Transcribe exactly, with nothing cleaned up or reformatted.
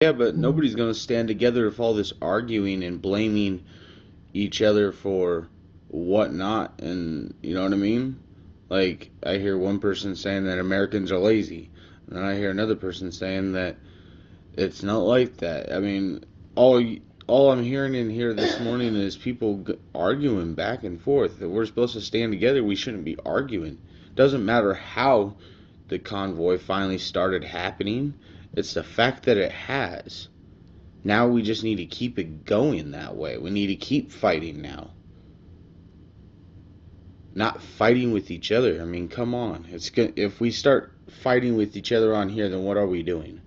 Yeah, but nobody's going to stand together if all this arguing and blaming each other for whatnot, and you know what I mean? Like, I hear one person saying that Americans are lazy, and then I hear another person saying that it's not like that. I mean, all all I'm hearing in here this morning is people arguing back and forth. That we're supposed to stand together. We shouldn't be arguing. Doesn't matter how the convoy finally started happening. It's the fact that it has. Now we just need to keep it going that way. We need to keep fighting now. Not fighting with each other. I mean, come on. It's good if we start fighting with each other on here, then what are we doing?